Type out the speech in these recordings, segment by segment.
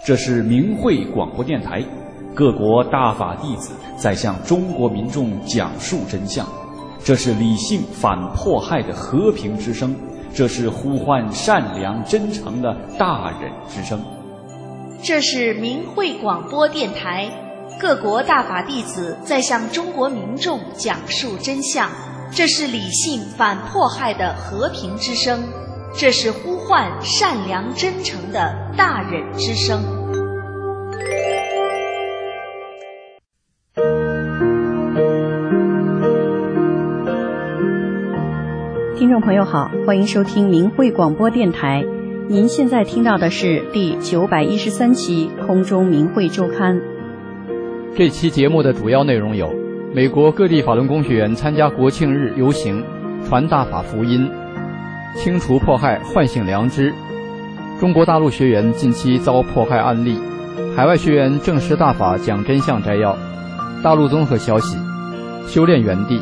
这是明慧广播电台，各国大法弟子在向中国民众讲述真相。这是理性反迫害的和平之声，这是呼唤善良真诚的大忍之声。 这是明慧广播电台，各国大法弟子在向中国民众讲述真相。这是理性反迫害的和平之声，这是呼唤善良真诚的大忍之声。 听众朋友好，欢迎收听明慧广播电台。您现在听到的是第913期空中明慧周刊。 这期节目的主要内容有：美国各地法轮功学员参加国庆日游行，传大法福音，清除迫害，唤醒良知；中国大陆学员近期遭迫害案例，海外学员证实大法讲真相摘要；大陆综合消息，修炼原地。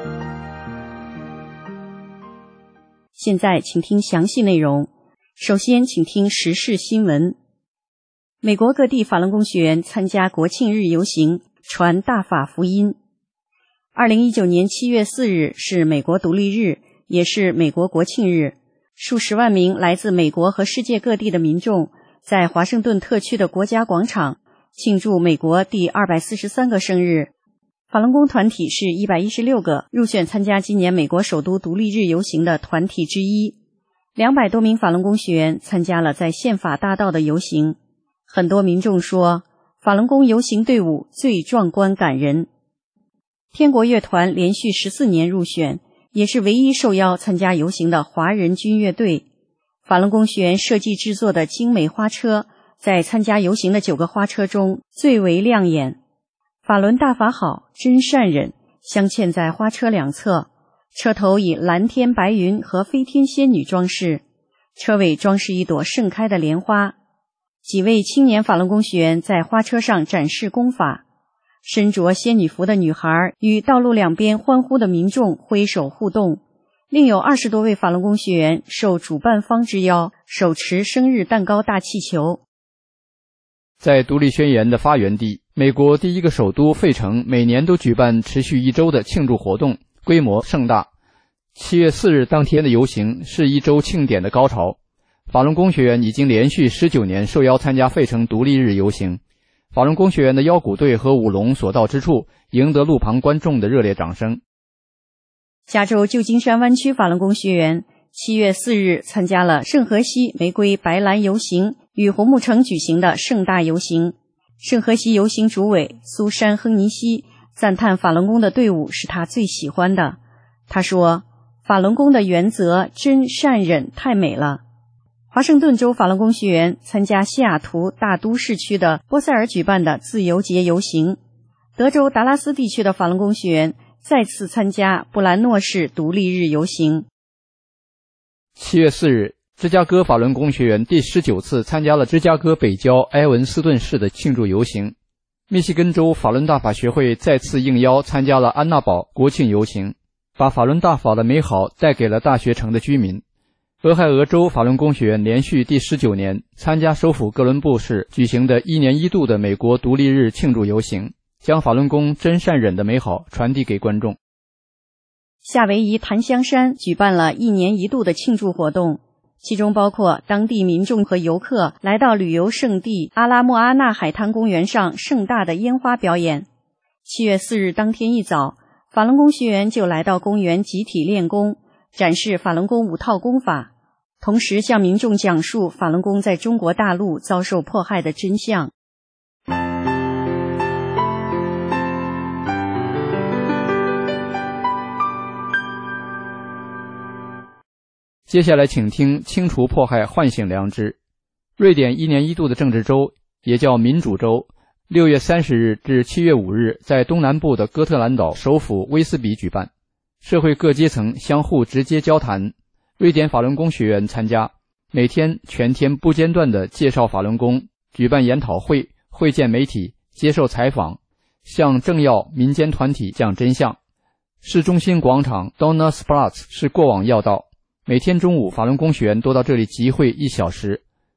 现在请听详细内容。首先请听时事新闻。美国各地法轮功学员参加国庆日游行，传大法福音。2019年7月4日是美国独立日，也是美国国庆日。数十万名来自美国和世界各地的民众在华盛顿特区的国家广场庆祝美国第243个生日。法轮功团体是116个入选参加今年美国首都独立日游行的团体之一。200多名法轮功学员参加了在宪法大道的游行。很多民众说，法轮功游行队伍最壮观感人。天国乐团连续14年入选，也是唯一受邀参加游行的华人军乐队。法轮功学员设计制作的精美花车，在参加游行的9个花车中最为亮眼。法轮大法好，真善忍镶嵌在花车两侧，车头以蓝天白云和飞天仙女装饰，车尾装饰一朵盛开的莲花。几位青年法轮功学员在花车上展示功法，身着仙女服的女孩与道路两边欢呼的民众挥手互动，另有20多位法轮功学员受主办方之邀，手持生日蛋糕大气球。 在独立宣言的发源地，美国第一个首都费城每年都举办持续1周的庆祝活动，规模盛大。7月4日当天的游行是1周庆典的高潮。法轮功学员已经连续19年受邀参加费城独立日游行，法轮功学员的腰鼓队和舞龙所到之处，赢得路旁观众的热烈掌声。 加州旧金山湾区法轮功学员7月4日参加了圣荷西玫瑰白蓝游行与红木城举行的盛大游行。圣荷西游行主委苏珊·亨尼西赞叹法轮功的队伍是他最喜欢的。他说，法轮功的原则真善忍太美了。华盛顿州法轮功学员参加西雅图大都市区的波塞尔举办的自由节游行。德州达拉斯地区的法轮功学员再次参加布兰诺市独立日游行。 7月4日，芝加哥法轮功学员第19次参加了芝加哥北郊埃文斯顿市的庆祝游行。密西根州法轮大法学会再次应邀参加了安娜堡国庆游行，把法轮大法的美好带给了大学城的居民。俄亥俄州法轮功学员连续第19年参加首府哥伦布市举行的1年1度的美国独立日庆祝游行，将法轮功真善忍的美好传递给观众。 夏威夷檀香山举办了1年1度的庆祝活动，其中包括当地民众和游客来到旅游胜地阿拉莫阿纳海滩公园上盛大的烟花表演。7月4日当天一早，法轮功学员就来到公园集体练功，展示法轮功5套功法，同时向民众讲述法轮功在中国大陆遭受迫害的真相。 接下来请听清除迫害，唤醒良知。瑞典1年1度的政治周，也叫民主周，6月30日至7月5日在东南部的哥特兰岛首府威斯比举办，社会各阶层相互直接交谈。瑞典法轮功学员参加，每天全天不间断地介绍法轮功，举办研讨会，会见媒体，接受采访，向政要、民间团体讲真相。市中心广场 Donnersplatz 是过往要道，每天中午法轮功学员都到这里集会1小时。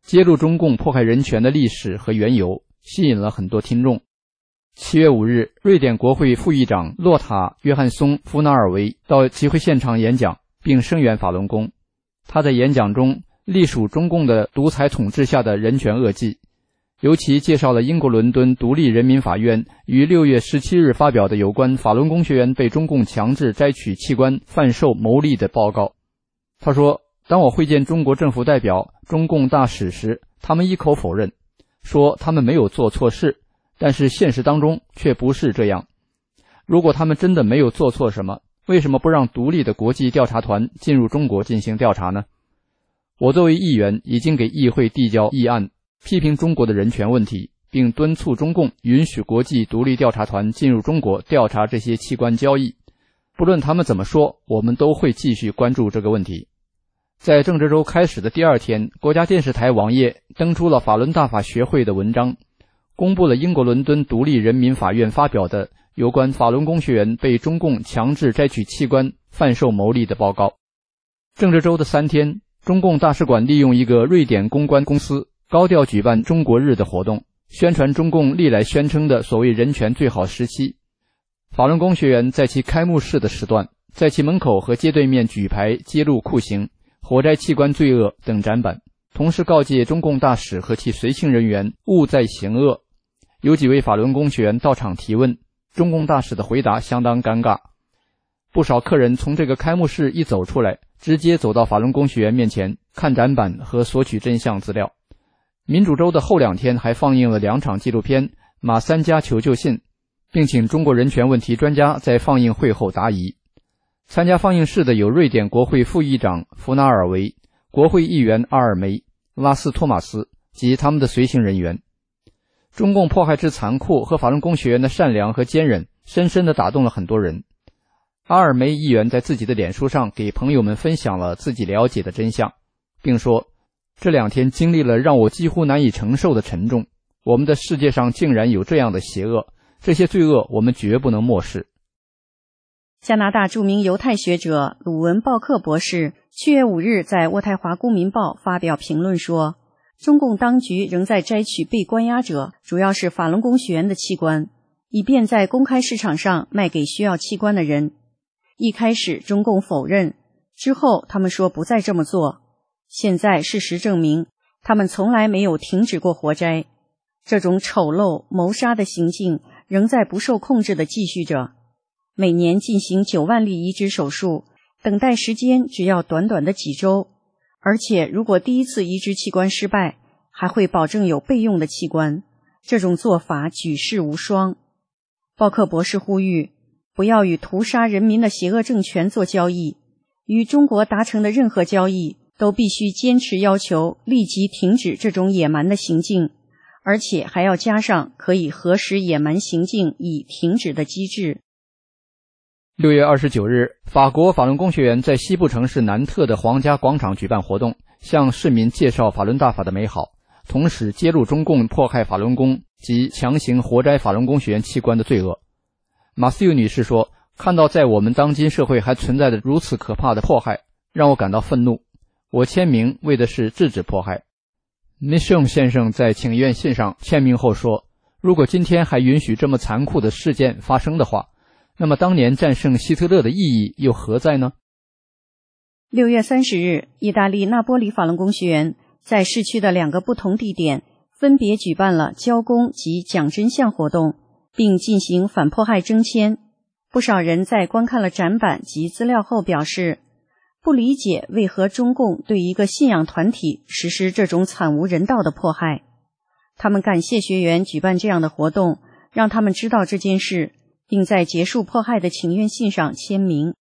揭露中共迫害人权的历史和缘由，吸引了很多听众。7月5日，瑞典国会副议长洛塔·约翰松·福纳尔维到集会现场演讲，并声援法轮功。他在演讲中隶属中共的独裁统治下的人权恶迹，尤其介绍了英国伦敦独立人民法院于6月17日发表的有关法轮功学员被中共强制摘取器官贩售牟利的报告。他说，当我会见中国政府代表、中共大使时，他们一口否认，说他们没有做错事，但是现实当中却不是这样。如果他们真的没有做错什么，为什么不让独立的国际调查团进入中国进行调查呢？我作为议员已经给议会递交议案，批评中国的人权问题，并敦促中共允许国际独立调查团进入中国调查这些器官交易。不论他们怎么说，我们都会继续关注这个问题。在政治周开始的第二天，国家电视台网页登出了法轮大法学会的文章，公布了英国伦敦独立人民法院发表的有关法轮功学员被中共强制摘取器官贩售牟利的报告。政治周的3天，中共大使馆利用一个瑞典公关公司高调举办中国日的活动，宣传中共历来宣称的所谓人权最好时期。法轮功学员在其开幕式的时段，在其门口和街对面举牌揭露酷刑、活摘器官罪恶等展板，同时告诫中共大使和其随行人员勿再行恶。有几位法轮功学员到场提问，中共大使的回答相当尴尬。不少客人从这个开幕式一走出来，直接走到法轮功学员面前看展板和索取真相资料。民主周的后2天还放映了2场纪录片《马三家求救信》，并请中国人权问题专家在放映会后答疑。参加放映式的有瑞典国会副议长福纳尔维、国会议员阿尔梅、拉斯托马斯及他们的随行人员。中共迫害之残酷和法轮功学员的善良和坚韧，深深地打动了很多人。阿尔梅议员在自己的脸书上给朋友们分享了自己了解的真相，并说，这2天经历了让我几乎难以承受的沉重，我们的世界上竟然有这样的邪恶，这些罪恶我们绝不能漠视。 加拿大著名犹太学者鲁文·鲍克博士7月5日在渥太华公民报发表评论说，中共当局仍在摘取被关押者，主要是法轮功学员的器官，以便在公开市场上卖给需要器官的人。一开始中共否认，之后他们说不再这么做。现在事实证明，他们从来没有停止过活摘。这种丑陋谋杀的行径仍在不受控制地继续着。每年进行9万例移植手术，等待时间只要短短的几周，而且如果第一次移植器官失败，还会保证有备用的器官。这种做法举世无双。鲍克博士呼吁，不要与屠杀人民的邪恶政权做交易，与中国达成的任何交易都必须坚持要求立即停止这种野蛮的行径，而且还要加上可以核实野蛮行径已停止的机制。 6月29日，法国法轮功学员在西部城市南特的皇家广场举办活动，向市民介绍法轮大法的美好，同时揭露中共迫害法轮功及强行活摘法轮功学员器官的罪恶。马斯尤女士说，看到在我们当今社会还存在着如此可怕的迫害，让我感到愤怒。我签名为的是制止迫害。Michon 先生在请愿信上签名后说，如果今天还允许这么残酷的事件发生的话，那么当年战胜希特勒的意义又何在呢？6 月30日，意大利那波里法轮功学员在市区的2个不同地点分别举办了交功及讲真相活动，并进行反迫害征签。不少人在观看了展板及资料后表示，不理解为何中共对一个信仰团体实施这种惨无人道的迫害。他们感谢学员举办这样的活动，让他们知道这件事，并在结束迫害的请愿信上签名。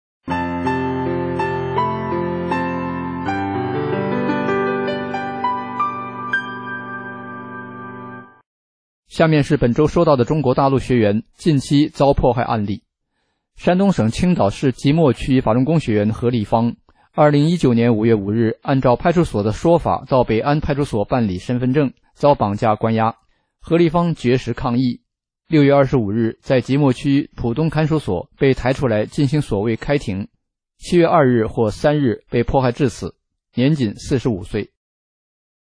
下面是本周收到的中国大陆学员近期遭迫害案例。山东省青岛市即墨区法轮功学员何立芳2019年5月5日按照派出所的说法到北安派出所办理身份证，遭绑架关押。何立芳绝食抗议，6月25日在即墨区浦东看守所被抬出来进行所谓开庭，7月2日或3日被迫害致死，年仅45岁。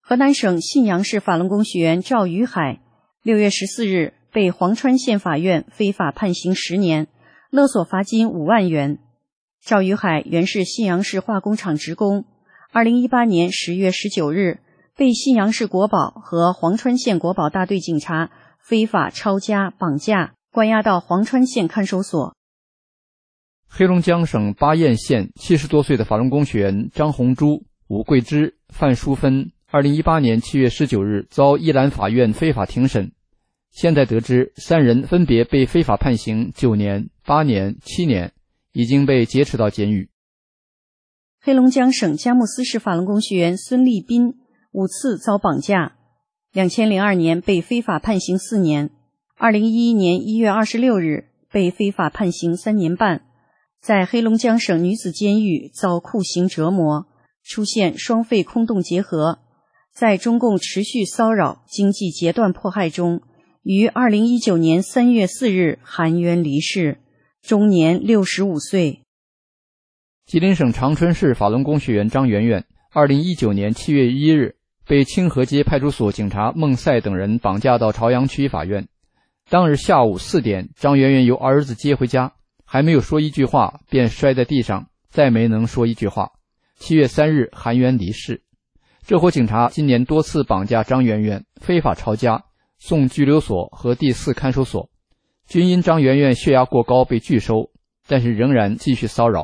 河南省信阳市法轮功学员赵于海6月14日被黄川县法院非法判刑10年，勒索罚金5万元。赵于海原是信阳市化工厂职工，2018年10月19日被信阳市国保和黄川县国保大队警察非法抄家绑架，关押到黄川县看守所。 黑龙江省巴彦县70多岁的法轮功学员张红珠、武桂枝、范淑芬2018年7月19日遭依兰法院非法庭审，现在得知3人分别被非法判刑9年、8年、7年，已经被劫持到监狱。 黑龙江省佳木斯市法轮功学员孙立斌5次遭绑架，2002年被非法判刑4年，2011年1月26日被非法判刑3年半，在黑龙江省女子监狱遭酷刑折磨，出现双肺空洞结核，在中共持续骚扰、经济截断迫害中，于2019年3月4日含冤离世，终年65岁。 吉林省长春市法轮功学员张媛媛2019年7月1日被清河街派出所警察孟赛等人绑架到朝阳区法院。当日下午4点，张媛媛由儿子接回家，还没有说一句话便摔在地上，再没能说一句话。7月3日含冤离世。这伙警察今年多次绑架张媛媛，非法抄家，送拘留所和第4看守所，均因张媛媛血压过高被拒收，但是仍然继续骚扰。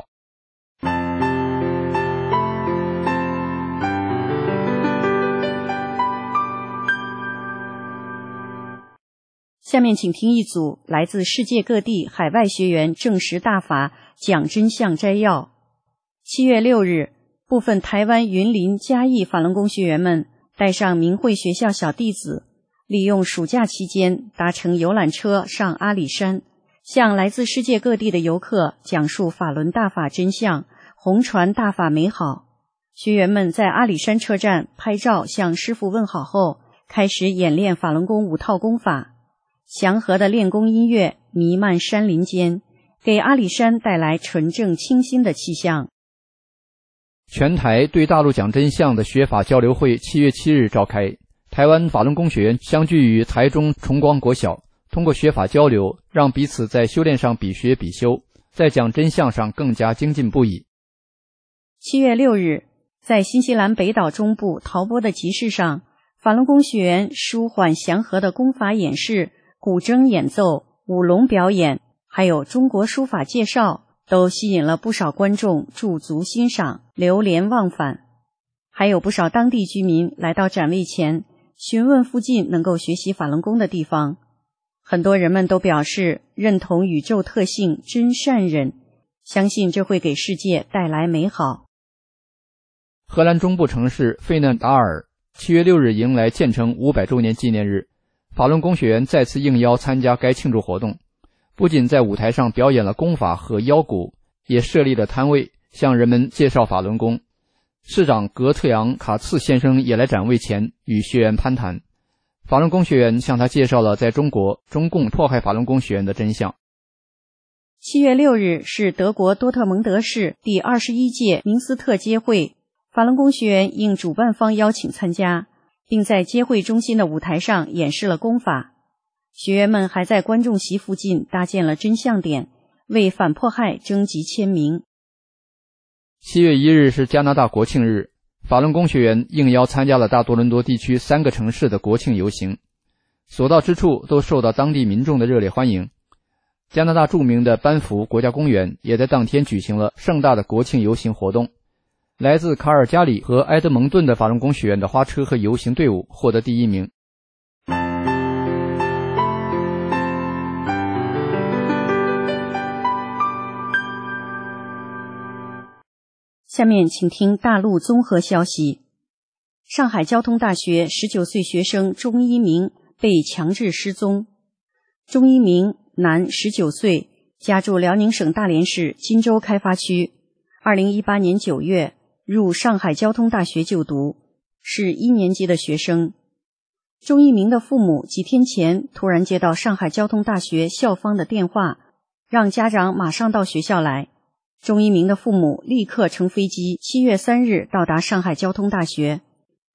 下面请听一组来自世界各地海外学员证实大法讲真相摘要。7月6日，部分台湾云林嘉义法轮功学员们带上明慧学校小弟子，利用暑假期间搭乘游览车上阿里山，向来自世界各地的游客讲述法轮大法真相，弘传大法美好。学员们在阿里山车站拍照向师父问好后，开始演练法轮功5套功法。祥和的练功音乐弥漫山林间，给阿里山带来纯正清新的气象。 全台对大陆讲真相的学法交流会7月7日召开，台湾法轮功学员相聚于台中崇光国小，通过学法交流，让彼此在修炼上比学比修，在讲真相上更加精进不已。 7月6日，在新西兰北岛中部陶波的集市上，法轮功学员舒缓祥和的功法演示、古筝演奏、舞龙表演，还有中国书法介绍，都吸引了不少观众驻足欣赏，流连忘返。还有不少当地居民来到展位前，询问附近能够学习法轮功的地方。很多人们都表示认同宇宙特性真善忍，相信这会给世界带来美好。 荷兰中部城市费嫩达尔7月6日迎来建成500周年纪念日，法轮功学员再次应邀参加该庆祝活动，不仅在舞台上表演了功法和腰鼓，也设立了摊位，向人们介绍法轮功。市长格特扬卡茨先生也来展位前与学员攀谈，法轮功学员向他介绍了在中国中共迫害法轮功学员的真相。 7月6日是德国多特蒙德市第21届明斯特接会，法轮功学员应主办方邀请参加，并在接会中心的舞台上演示了功法。学员们还在观众席附近搭建了真相点，为反迫害征集签名。 7月1日是加拿大国庆日，法轮功学员应邀参加了大多伦多地区3个城市的国庆游行，所到之处都受到当地民众的热烈欢迎。加拿大著名的班夫国家公园也在当天举行了盛大的国庆游行活动。来自卡尔加里和埃德蒙顿的法轮功学员的花车和游行队伍获得第1名。 下面请听大陆综合消息。上海交通大学19岁学生钟一鸣被强制失踪。钟一鸣，男，19岁，家住辽宁省大连市金州开发区，2018年9月入上海交通大学就读，是1年级的学生。钟一鸣的父母几天前突然接到上海交通大学校方的电话，让家长马上到学校来。钟一鸣的父母立刻乘飞机7月3日到达上海交通大学。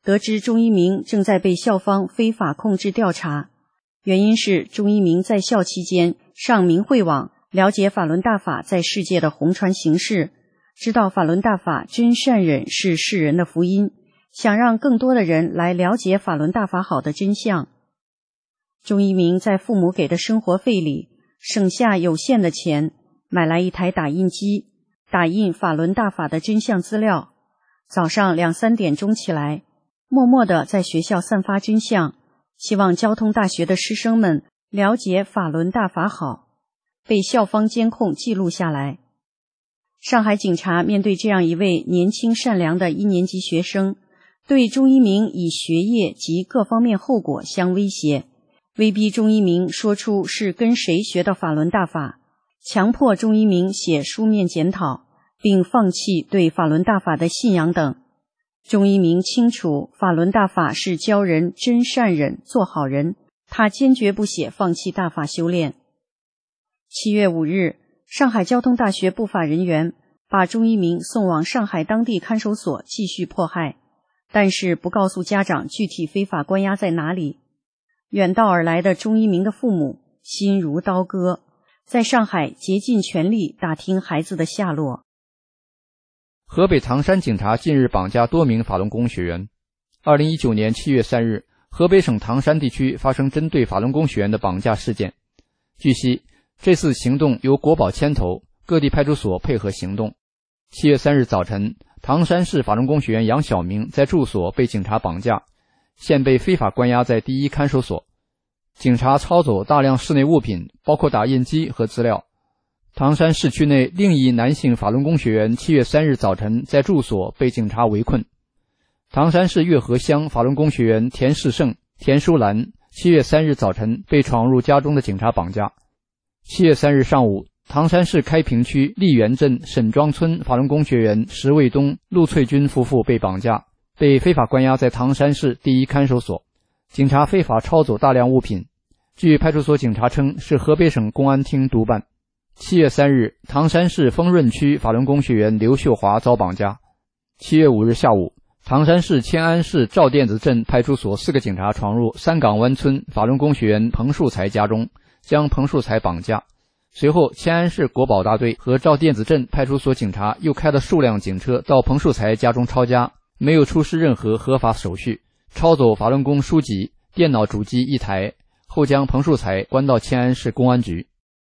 得知钟一鸣正在被校方非法控制调查，原因是钟一鸣在校期间上明慧网了解法轮大法在世界的红传形势，知道法轮大法真善忍是世人的福音，想让更多的人来了解法轮大法好的真相。钟一鸣在父母给的生活费里省下有限的钱，买来一台打印机，打印法轮大法的真相资料，早上2、3点钟起来，默默地在学校散发真相，希望交通大学的师生们了解法轮大法好，被校方监控记录下来。上海警察面对这样一位年轻善良的1年级学生，对钟一鸣以学业及各方面后果相威胁，威逼钟一鸣说出是跟谁学的法轮大法，强迫钟一鸣写书面检讨，并放弃对法轮大法的信仰等。钟一鸣清楚法轮大法是教人真善忍做好人，他坚决不写放弃大法修炼。7月5日，上海交通大学不法人员把钟一鸣送往上海当地看守所继续迫害，但是不告诉家长具体非法关押在哪里。远道而来的钟一鸣的父母心如刀割，在上海竭尽全力打听孩子的下落。 河北唐山警察近日绑架多名法轮功学员。2019年7月3日，河北省唐山地区发生针对法轮功学员的绑架事件。据悉，这次行动由国保牵头，各地派出所配合行动。7月3日早晨，唐山市法轮功学员杨晓明在住所被警察绑架，现被非法关押在第一看守所。警察抄走大量室内物品，包括打印机和资料。唐山市区内另一男性法轮功学员7月3日早晨在住所被警察围困。唐山市月河乡法轮功学员田世胜、田淑兰7月3日早晨被闯入家中的警察绑架。7月3日上午，唐山市开平区丽园镇沈庄村法轮功学员石卫东、陆翠君夫妇被绑架，被非法关押在唐山市第一看守所。警察非法抄走大量物品，据派出所警察称是河北省公安厅督办。7月3日，唐山市丰润区法轮功学员刘秀华遭绑架。7月5日下午，唐山市迁安市赵店子镇派出所4个警察闯入三港湾村法轮功学员彭树才家中，将彭树才绑架。随后，迁安市国保大队和赵店子镇派出所警察又开了数辆警车到彭树才家中抄家，没有出示任何合法手续，抄走法轮功书籍、电脑主机1台，后将彭树才关到迁安市公安局。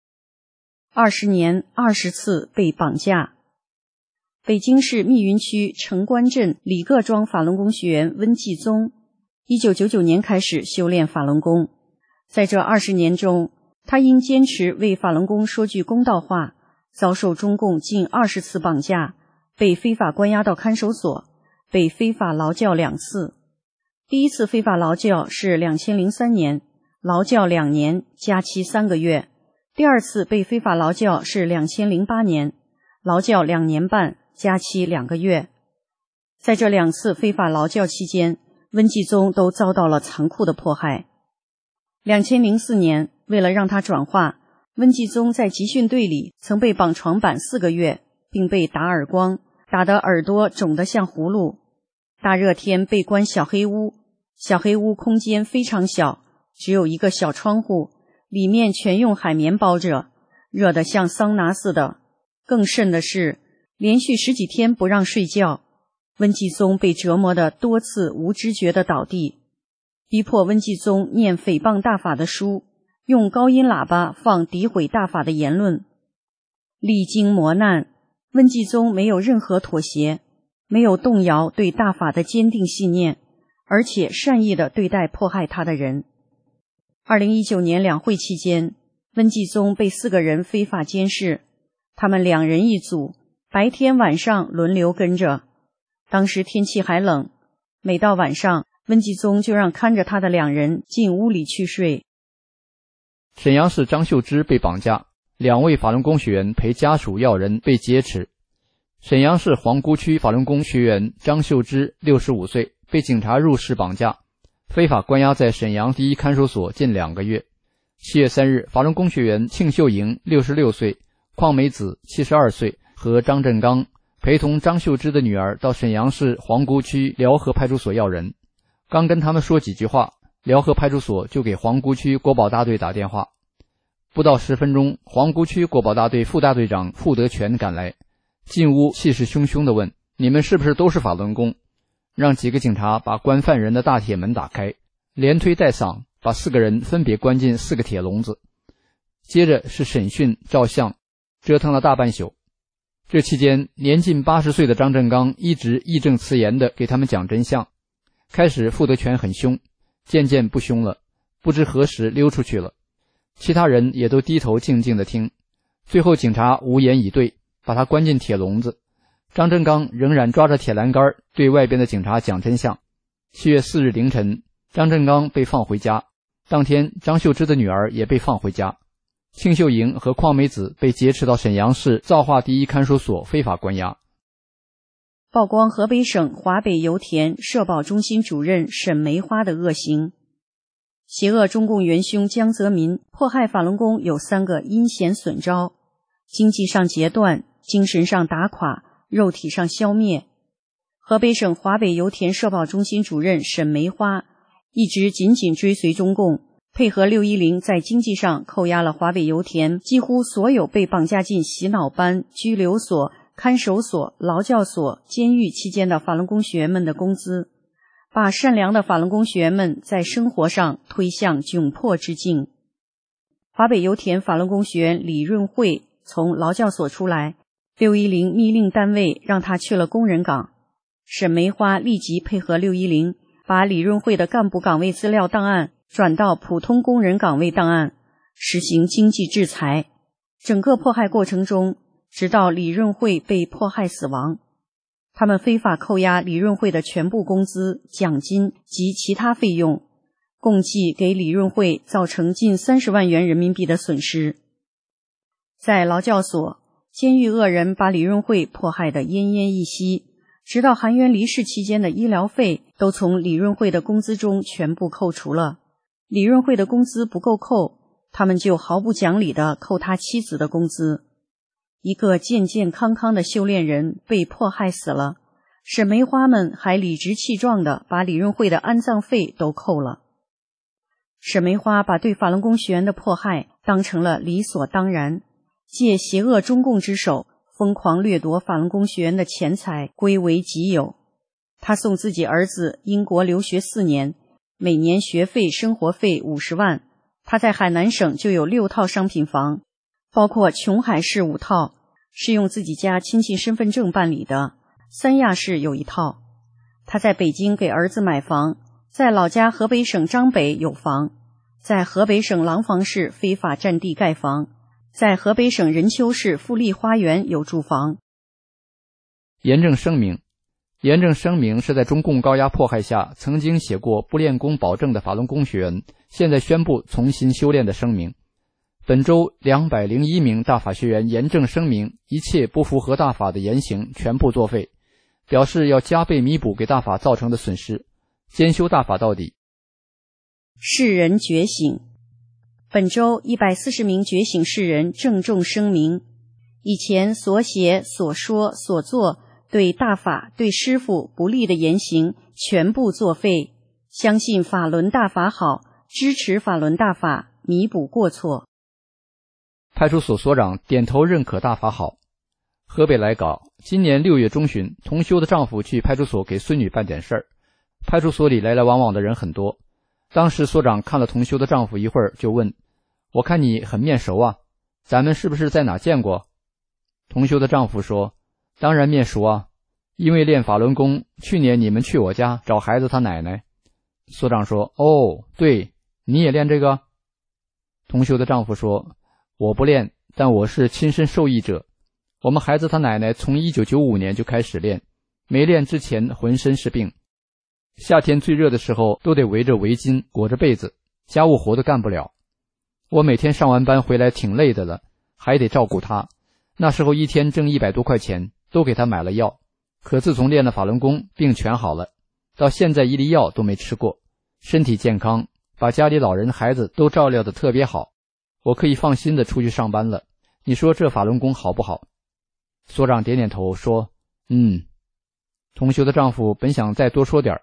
20年20次被绑架。北京市密云区城关镇李各庄法轮功学员温继宗1999年开始修炼法轮功，在这20年中，他因坚持为法轮功说句公道话，遭受中共近20次绑架，被非法关押到看守所，被非法劳教2次。第一次非法劳教是2003年，劳教2年，加期3个月。第二次被非法劳教是2008年，劳教2年半，加期2个月。在这2次非法劳教期间，温继宗都遭到了残酷的迫害。2004年，为了让他转化，温继宗在集训队里曾被绑床板4个月，并被打耳光，打得耳朵肿得像葫芦。大热天被关小黑屋，小黑屋空间非常小，只有一个小窗户，里面全用海绵包着，热得像桑拿似的。更甚的是，连续10几天不让睡觉，温继宗被折磨得多次无知觉地倒地，逼迫温继宗念诽谤大法的书，用高音喇叭放诋毁大法的言论。历经磨难，温继宗没有任何妥协，没有动摇对大法的坚定信念，而且善意地对待迫害他的人。2019年两会期间，温继宗被4个人非法监视，他们2人一组，白天晚上轮流跟着。当时天气还冷，每到晚上，温继宗就让看着他的2人进屋里去睡。 沈阳市张秀芝被绑架，2位法轮功学员陪家属要人被劫持。沈阳市皇姑区法轮功学员张秀芝65岁，被警察入室绑架，非法关押在沈阳第一看守所近2个月。7月3日，法轮功学员庆秀莹66岁、邝美子72岁和张振刚陪同张秀芝的女儿到沈阳市皇姑区辽河派出所要人。 刚跟他们说几句话，辽河派出所就给皇姑区国保大队打电话。不到10分钟，皇姑区国保大队副大队长傅德全赶来，进屋气势汹汹地问：你们是不是都是法轮功？让几个警察把关犯人的大铁门打开，连推带搡，把4个人分别关进4个铁笼子。接着是审讯照相，折腾了大半宿。这期间，年近80岁的张振刚一直义正辞严地给他们讲真相。开始傅德全很凶，渐渐不凶了，不知何时溜出去了。其他人也都低头静静地听。最后警察无言以对，把他关进铁笼子。张振刚仍然抓着铁栏杆对外边的警察讲真相。7月4日凌晨，张振刚被放回家。当天，张秀芝的女儿也被放回家。庆秀莹和邝美子被劫持到沈阳市造化第一看守所非法关押。 曝光河北省华北油田社保中心主任沈梅花的恶行。邪恶中共元凶江泽民迫害法轮功有3个阴险损招：经济上截断，精神上打垮，肉体上消灭。河北省华北油田社保中心主任沈梅花一直紧紧追随中共，配合610在经济上扣押了华北油田几乎所有被绑架进洗脑班、拘留所、看守所、劳教所、监狱期间的法轮功学员们的工资，把善良的法轮功学员们在生活上推向窘迫之境。华北油田法轮功学员李润慧从劳教所出来，610密令单位让他去了工人岗。沈梅花立即配合610，把李润慧的干部岗位资料档案转到普通工人岗位档案，实行经济制裁。整个迫害过程中，直到李润慧被迫害死亡，他们非法扣押李润慧的全部工资、奖金及其他费用，共计给李润慧造成近30万元人民币的损失。在劳教所，监狱恶人把李润慧迫害得奄奄一息，直到含冤离世期间的医疗费都从李润慧的工资中全部扣除了。李润慧的工资不够扣，他们就毫不讲理地扣他妻子的工资。一个健健康康的修炼人被迫害死了，沈梅花们还理直气壮地把李润慧的安葬费都扣了。沈梅花把对法轮功学员的迫害当成了理所当然，借邪恶中共之手疯狂掠夺法轮功学员的钱财归为己有。他送自己儿子英国留学4年，每年学费生活费50万。他在海南省就有6套商品房，包括琼海市5套，是用自己家亲戚身份证办理的，三亚市有1套。他在北京给儿子买房，在老家河北省张北有房，在河北省廊坊市非法占地盖房，在河北省任丘市富丽花园有住房。 严正声明。严正声明是在中共高压迫害下曾经写过不练功保证的法轮功学员现在宣布重新修炼的声明。本周201名大法学员严正声明一切不符合大法的言行全部作废，表示要加倍弥补给大法造成的损失，兼修大法到底。 世人觉醒。本周140名觉醒世人郑重声明，以前所写所说所做对大法对师父不利的言行全部作废，相信法轮大法好，支持法轮大法，弥补过错。 派出所所长点头认可大法好。河北来稿，今年6月中旬，同修的丈夫去派出所给孙女办点事儿，派出所里来来往往的人很多。当时所长看了同修的丈夫一会儿，就问：我看你很面熟啊，咱们是不是在哪见过？同修的丈夫说：当然面熟啊，因为练法轮功，去年你们去我家找孩子他奶奶。所长说：哦，对，你也练这个？同修的丈夫说：我不练，但我是亲身受益者。我们孩子他奶奶从1995年就开始练，没练之前浑身是病，夏天最热的时候都得围着围巾裹着被子，家务活都干不了。我每天上完班回来挺累的了，还得照顾他，那时候一天挣100多块钱，都给他买了药。可自从练了法轮功，病全好了，到现在一粒药都没吃过，身体健康，把家里老人孩子都照料得特别好，我可以放心的出去上班了。你说这法轮功好不好？所长点点头说：同修的丈夫本想再多说点，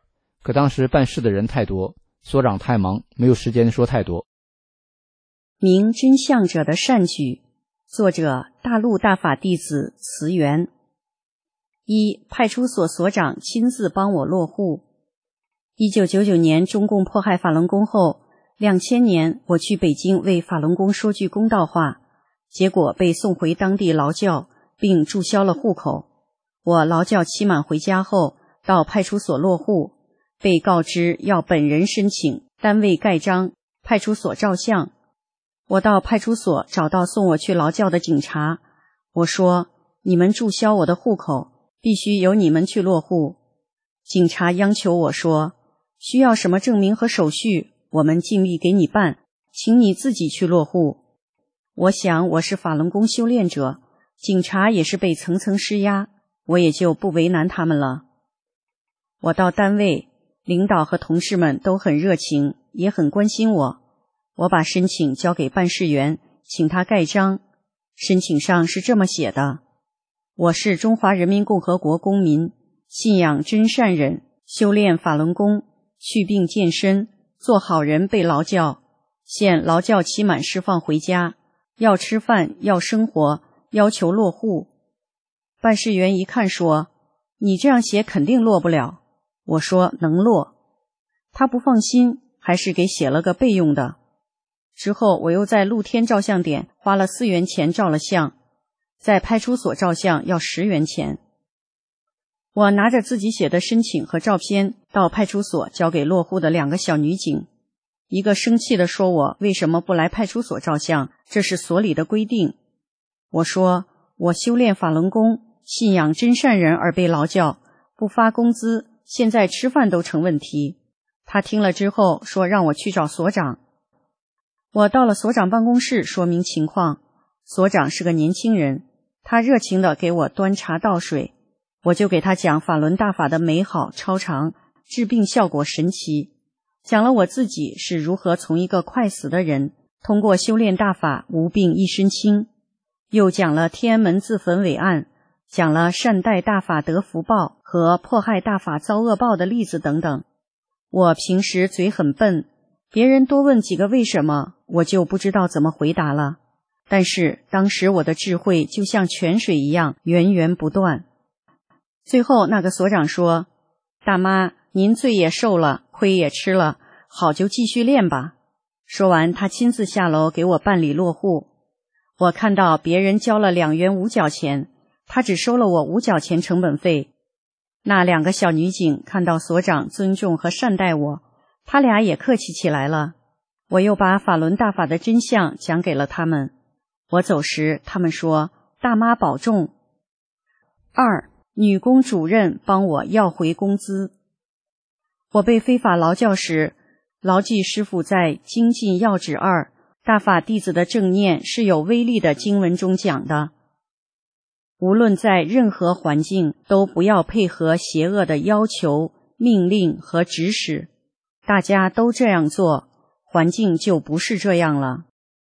可当时办事的人太多，所长太忙，没有时间说太多。 明真相者的善举，作者大陆大法弟子慈源。一、派出所所长亲自帮我落户。1999年中共迫害法轮功后，2000年我去北京为法轮功说句公道话，结果被送回当地劳教，并注销了户口。我劳教期满回家后，到派出所落户，被告知要本人申请，单位盖章，派出所照相。我到派出所找到送我去劳教的警察，我说：“你们注销我的户口，必须由你们去落户。”警察央求我说：“需要什么证明和手续，我们尽力给你办，请你自己去落户。”我想我是法轮功修炼者，警察也是被层层施压，我也就不为难他们了。我到单位，领导和同事们都很热情，也很关心我。我把申请交给办事员，请他盖章。申请上是这么写的：我是中华人民共和国公民，信仰真善忍，修炼法轮功，去病健身，做好人被劳教，现劳教期满释放回家，要吃饭，要生活，要求落户。办事员一看说：“你这样写肯定落不了。”我说：“能落。”他不放心，还是给写了个备用的。之后我又在露天照相点花了4元钱照了相，在派出所照相要10元钱。我拿着自己写的申请和照片到派出所交给落户的2个小女警，一个生气地说我为什么不来派出所照相，这是所里的规定。我说我修炼法轮功，信仰真善人而被劳教，不发工资，现在吃饭都成问题。他听了之后说让我去找所长。我到了所长办公室说明情况，所长是个年轻人，他热情地给我端茶倒水，我就给他讲法轮大法的美好超常，治病效果神奇，讲了我自己是如何从一个快死的人通过修炼大法无病一身轻，又讲了天安门自焚伟案，讲了善待大法得福报和迫害大法遭恶报的例子等等。我平时嘴很笨，别人多问几个为什么，我就不知道怎么回答了。但是当时我的智慧就像泉水一样源源不断。最后那个所长说：“大妈，您罪也受了，亏也吃了，好就继续练吧。”说完他亲自下楼给我办理落户。我看到别人交了2元5角钱，他只收了我5角钱成本费。那2个小女警看到所长尊重和善待我，他俩也客气起来了。我又把法轮大法的真相讲给了他们。我走时他们说：“大妈保重。”2. 女工主任帮我要回工资。我被非法劳教时，牢记师父在《精进要旨2大法弟子的正念是有威力的经文中讲的，无论在任何环境都不要配合邪恶的要求、命令和指使，大家都这样做，环境就不是这样了。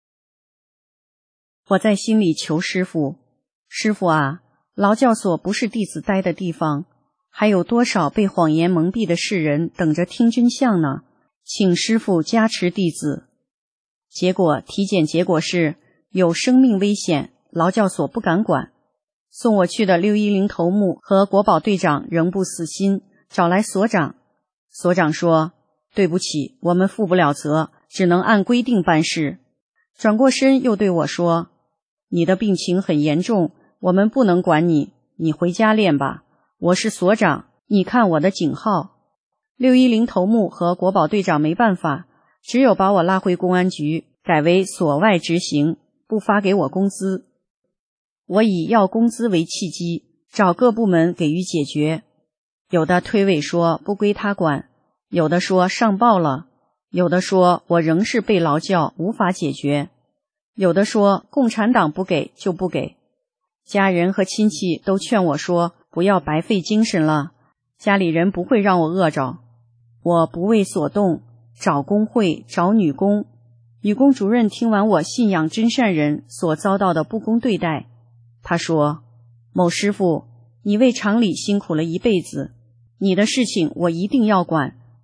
我在心里求师父：“师父啊，劳教所不是弟子待的地方，还有多少被谎言蒙蔽的世人等着听真相呢？请师父加持弟子。”结果体检结果是有生命危险，劳教所不敢管。送我去的610头目和国保队长仍不死心，找来所长。所长说：“对不起，我们负不了责，只能按规定办事。”转过身又对我说：“你的病情很严重，我们不能管你，你回家练吧。我是所长，你看我的警号。”610头目和国保队长没办法，只有把我拉回公安局，改为所外执行，不发给我工资。我以要工资为契机，找各部门给予解决。有的推诿说不归他管，有的说上报了，有的说我仍是被劳教，无法解决，有的说共产党不给就不给。家人和亲戚都劝我说不要白费精神了，家里人不会让我饿着。我不为所动，找工会，找女工。女工主任听完我信仰真善人所遭到的不公对待，她说：“某师傅，你为厂里辛苦了一辈子，你的事情我一定要管，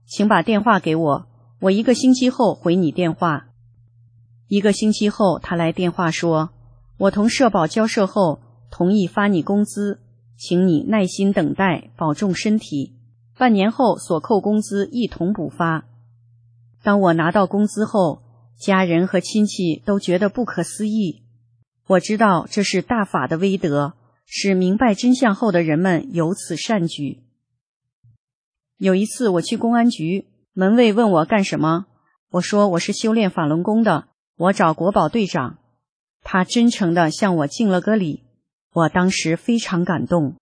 请把电话给我，我1个星期后回你电话。1个星期后，他来电话说，我同社保交涉后，同意发你工资，请你耐心等待，保重身体。半年后所扣工资一同补发。当我拿到工资后，家人和亲戚都觉得不可思议。我知道这是大法的威德，使明白真相后的人们有此善举。有一次我去公安局，门卫问我干什么，我说我是修炼法轮功的，我找国保队长。他真诚地向我敬了个礼，我当时非常感动。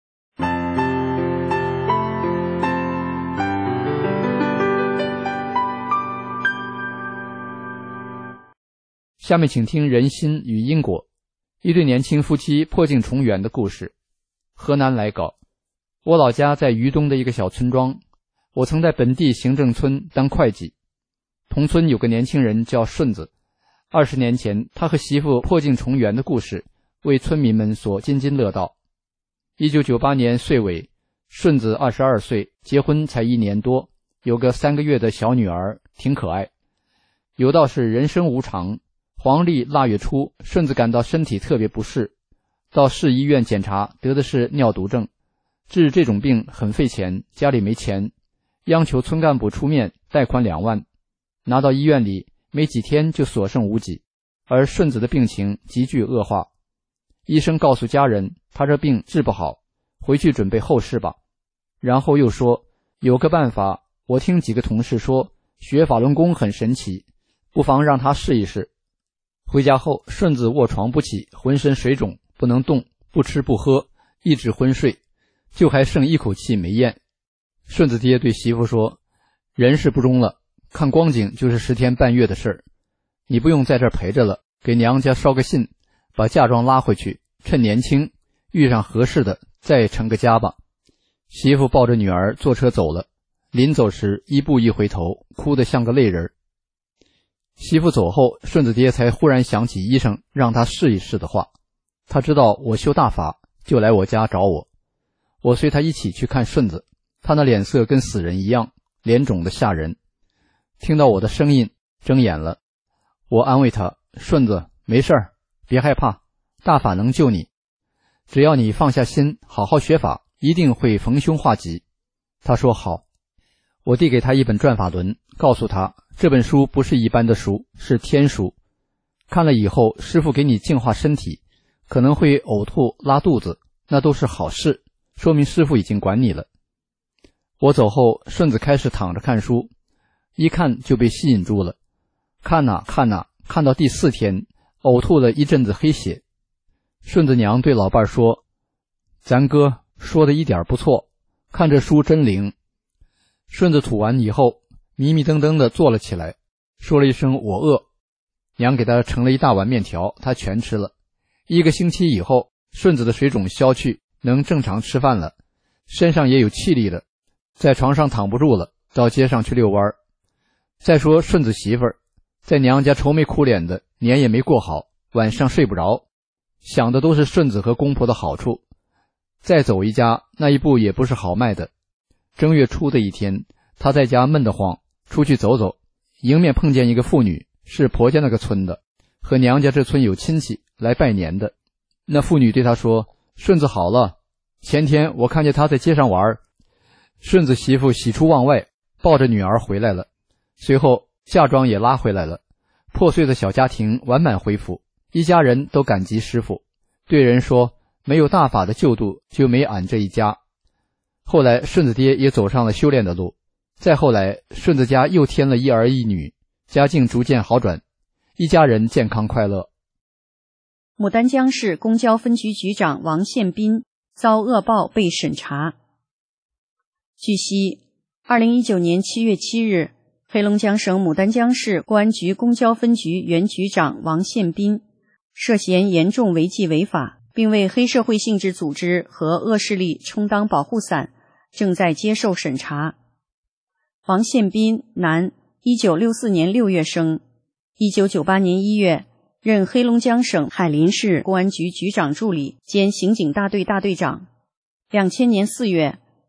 下面请听人心与因果，一对年轻夫妻破镜重圆的故事。河南来稿，我老家在于东的一个小村庄，我曾在本地行政村当会计。同村有个年轻人叫顺子，20年前他和媳妇破镜重圆的故事为村民们所津津乐道。1998年岁尾，顺子22岁，结婚才1年多，有个3个月的小女儿，挺可爱。有道是人生无常，黄历腊月初，顺子感到身体特别不适，到市医院检查，得的是尿毒症。治这种病很费钱，家里没钱，央求村干部出面贷款2万。拿到医院里，没几天就所剩无几，而顺子的病情急剧恶化。医生告诉家人，他这病治不好，回去准备后事吧。然后又说，有个办法，我听几个同事说，学法轮功很神奇，不妨让他试一试。回家后，顺子卧床不起，浑身水肿，不能动，不吃不喝，一直昏睡，就还剩一口气没咽。顺子爹对媳妇说，人是不中了，看光景就是10天半月的事儿，你不用在这儿陪着了，给娘家捎个信，把嫁妆拉回去，趁年轻遇上合适的再成个家吧。媳妇抱着女儿坐车走了，临走时一步一回头，哭得像个泪人。媳妇走后，顺子爹才忽然想起医生让他试一试的话，他知道我修大法，就来我家找我。我随他一起去看顺子，他那脸色跟死人一样，脸肿得吓人。听到我的声音，睁眼了。我安慰他，顺子，没事儿，别害怕，大法能救你，只要你放下心，好好学法，一定会逢凶化吉。他说好。我递给他一本转法轮，告诉他这本书不是一般的书，是天书，看了以后师父给你净化身体，可能会呕吐拉肚子，那都是好事，说明师父已经管你了。我走后，顺子开始躺着看书，一看就被吸引住了，看哪看哪，看到第4天呕吐了一阵子黑血。顺子娘对老伴说，咱哥说的一点不错，看这书真灵。顺子吐完以后，迷迷瞪瞪地坐了起来，说了一声我饿。娘给他盛了一大碗面条，他全吃了。1个星期以后，顺子的水肿消去，能正常吃饭了，身上也有气力了，在床上躺不住了，到街上去遛弯。再说顺子媳妇儿在娘家愁眉苦脸的，年也没过好，晚上睡不着，想的都是顺子和公婆的好处。再走一家，那一步也不是好迈的。正月初的一天，他在家闷得慌，出去走走，迎面碰见一个妇女，是婆家那个村的，和娘家这村有亲戚来拜年的。那妇女对他说，顺子好了，前天我看见他在街上玩。顺子媳妇喜出望外，抱着女儿回来了，随后嫁妆也拉回来了，破碎的小家庭完满恢复，一家人都感激师父，对人说，没有大法的救度，就没俺这一家。后来顺子爹也走上了修炼的路，再后来顺子家又添了1儿1女，家境逐渐好转，一家人健康快乐。 牡丹江市公交分局局长王宪斌遭恶报被审查。据悉，2019年7月7日，黑龙江省牡丹江市公安局公交分局原局长王宪斌涉嫌严重违纪违法，并为黑社会性质组织和恶势力充当保护伞，正在接受审查。王宪斌，男，1964年6月生，1998年1月任黑龙江省海林市公安局局长助理兼刑警大队大队长。2000年4月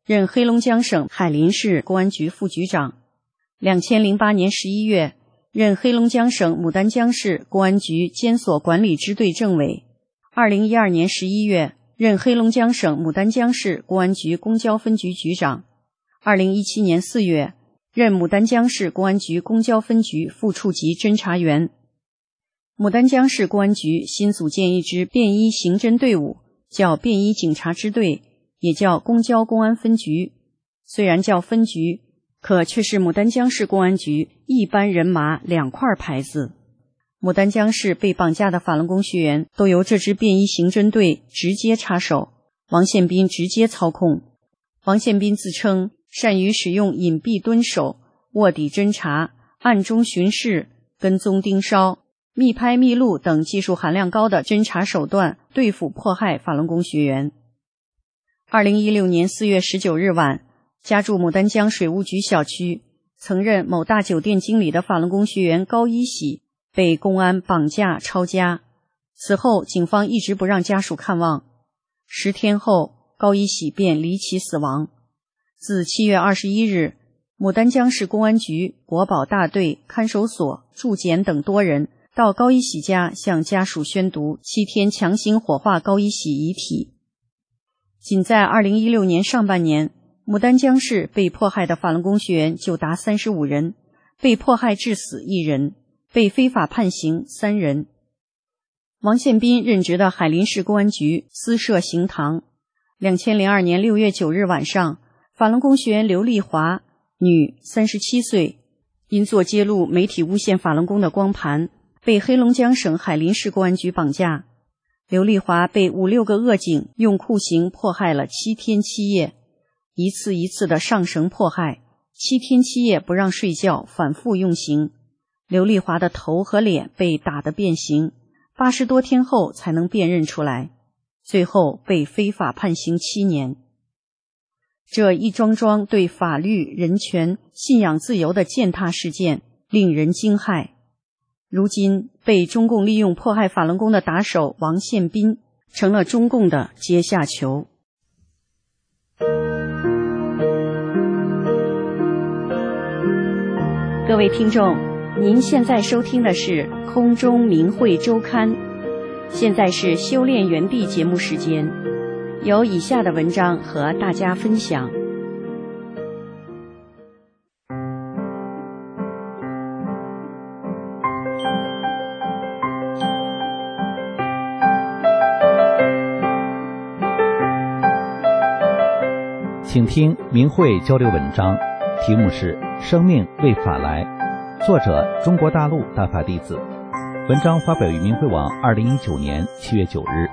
任黑龙江省海林市公安局副局长。2008年11月，任黑龙江省牡丹江市公安局监所管理支队政委。2012年11月，任黑龙江省牡丹江市公安局公交分局局长。2017年4月，任牡丹江市公安局公交分局副处级侦查员。牡丹江市公安局新组建一支便衣刑侦队伍，叫便衣警察支队，也叫公交公安分局。虽然叫分局，可却是牡丹江市公安局一班人马2块牌子。牡丹江市被绑架的法轮功学员都由这支便衣刑侦队直接插手，王宪斌直接操控。王宪斌自称善于使用隐蔽蹲守、卧底侦查、暗中巡视、跟踪盯梢、密拍密录等技术含量高的侦查手段对付迫害法轮功学员。2016年4月19日晚，家住牡丹江水务局小区，曾任某大酒店经理的法轮功学员高一喜被公安绑架抄家。此后警方一直不让家属看望。10天后，高一喜便离奇死亡。自7月21日，牡丹江市公安局、国保大队、看守所、驻检等多人到高一喜家向家属宣读7天强行火化高一喜遗体。仅在2016年上半年，牡丹江市被迫害的法轮功学员就达35人，被迫害致死1人，被非法判刑3人。王宪斌任职的海林市公安局私设刑堂。2002年6月9日晚上，法轮功学员刘丽华，女，37岁，因做揭露媒体诬陷法轮功的光盘，被黑龙江省海林市公安局绑架。刘丽华被5、6个恶警用酷刑迫害了7天7夜，一次一次的上绳迫害，7天7夜不让睡觉，反复用刑。刘丽华的头和脸被打得变形，80多天后才能辨认出来，最后被非法判刑7年。这一桩桩对法律、人权、信仰自由的践踏事件令人惊骇。如今被中共利用迫害法轮功的打手王宪斌成了中共的阶下囚。各位听众，您现在收听的是空中明慧周刊，现在是修炼园地节目时间，有以下的文章和大家分享。 请听明慧交流文章，题目是《生命为法来》，作者中国大陆大法弟子。文章发表于明慧网2019年7月9日。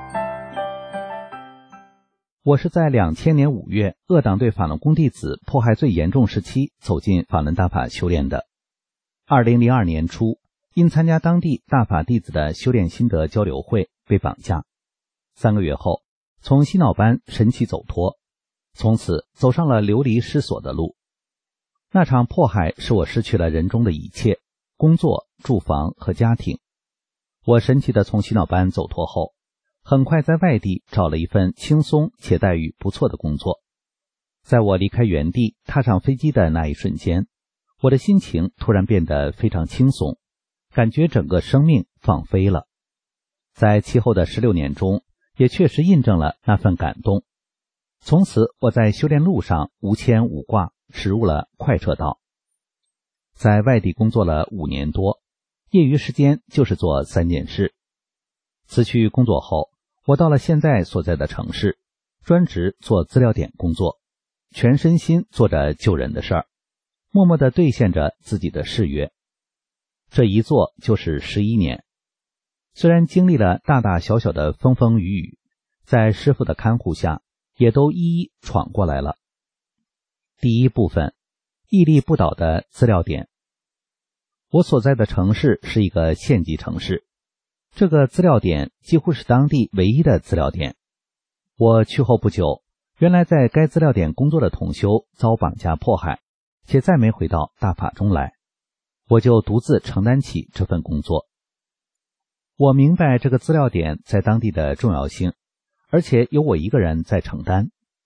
我是在2000年5月恶党对法轮功弟子迫害最严重时期走进法轮大法修炼的。2002年初，因参加当地大法弟子的修炼心得交流会被绑架，3个月后从洗脑班神奇走脱，从此走上了流离失所的路。那场迫害使我失去了人中的一切，工作、住房和家庭。我神奇地从洗脑班走脱后，很快在外地找了一份轻松且待遇不错的工作。在我离开原地踏上飞机的那一瞬间，我的心情突然变得非常轻松，感觉整个生命放飞了。在其后的16年中，也确实印证了那份感动。从此我在修炼路上无牵无挂，驶入了快车道。在外地工作了5年多，业余时间就是做3件事。辞去工作后，我到了现在所在的城市，专职做资料点工作，全身心做着救人的事儿，默默地兑现着自己的誓约。这一做就是11年。虽然经历了大大小小的风风雨雨，在师父的看护下也都一一闯过来了。第一部分，屹立不倒的资料点。我所在的城市是一个县级城市，这个资料点几乎是当地唯一的资料点。我去后不久，原来在该资料点工作的同修遭绑架迫害，且再没回到大法中来，我就独自承担起这份工作。我明白这个资料点在当地的重要性，而且有我一个人在承担。